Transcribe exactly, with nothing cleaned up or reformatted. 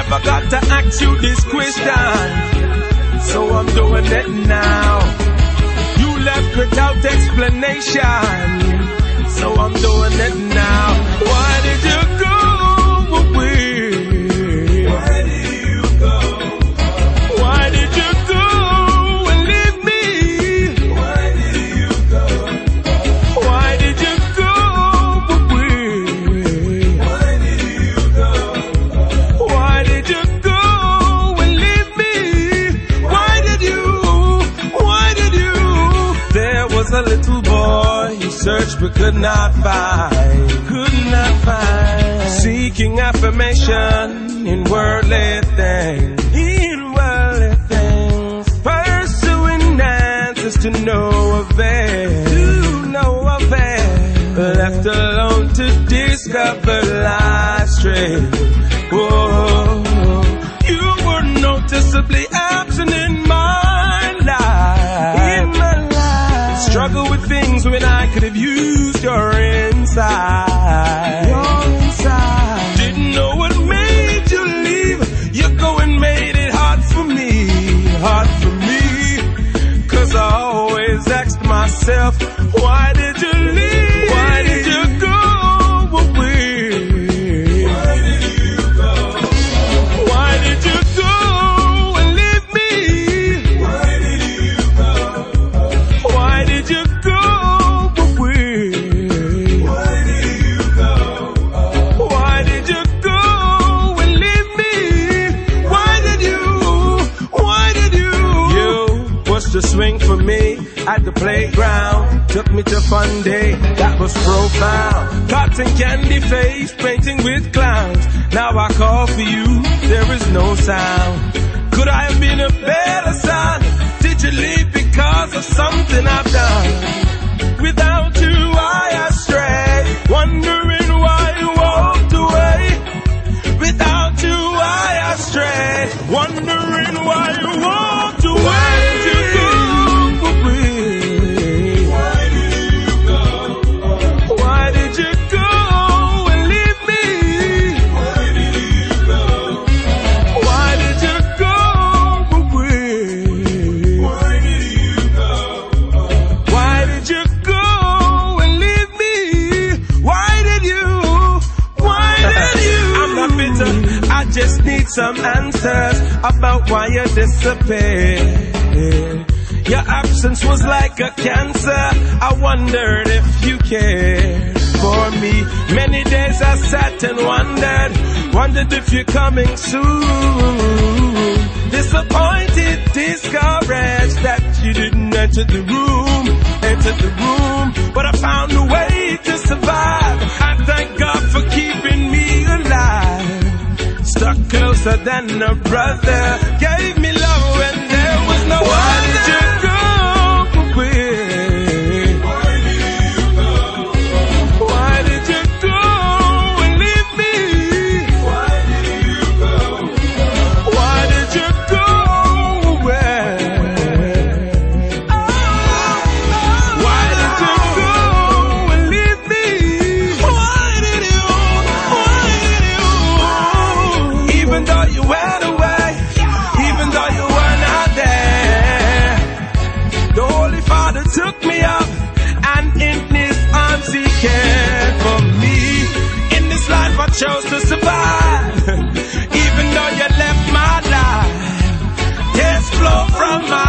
never got to ask you this question, so I'm doing it now. You left without explanation, so I'm doing it now. Why did you go away? Why did you go? Why did you go and leave me? Why did you go? Why did you go away? Why did you go? Why did you go and leave me? Why did you? Why did you? There was a little boy, he searched but could not find, could not find, seeking affirmation in worldly things, in worldly things, pursuing answers to no avail, to no avail, left alone to discover life's trail. Whoa, you were noticeably absent in my life, in my life. Struggle with things when I could have used your inside, your inside. Didn't know what made you leave. You go and made it hard for me, hard for me. Cause I always asked myself, why did you leave? Why did you go away? Why did you go? Why did you go and leave me? Why did you go? Why did you go away? Why did you go? Why did you go and leave me? Why did you? Why did you? You was to swing for me at the playground. Took me to fun day, that was profound. Cotton candy face, painting with clowns. Now I call for you, there is no sound. Could I have been a better son? Did you leave because of something I've done? Without you I astray, wondering why you walked away. Without you I astray, wondering why you walked away. Why did you go away? Why did you go? Why did you go and leave me? Why did you go? Why did you go away? Why did you go? Why did you go and leave me? Why did you? Why did you? I'm not bitter, I just need some answers about why you disappeared. Your absence was like a cancer. I wondered if you cared for me. Many days I sat and wondered, wondered if you're coming soon. Disappointed, discouraged that you didn't enter the room, enter the room. But I found a way to survive. I thank God for keeping me alive. Stuck closer than a brother, gave me love when there was no other. Why did you go away? Why did you go? Why did you go and leave me? Why did you go? Why did you go away? Why did you go and leave me? Why did you? Why did you? Even though you went away, even though you were not there, the Holy Father took me up, and in His arms He cared for me. In this life I chose to survive, even though you left my life. Tears flow from my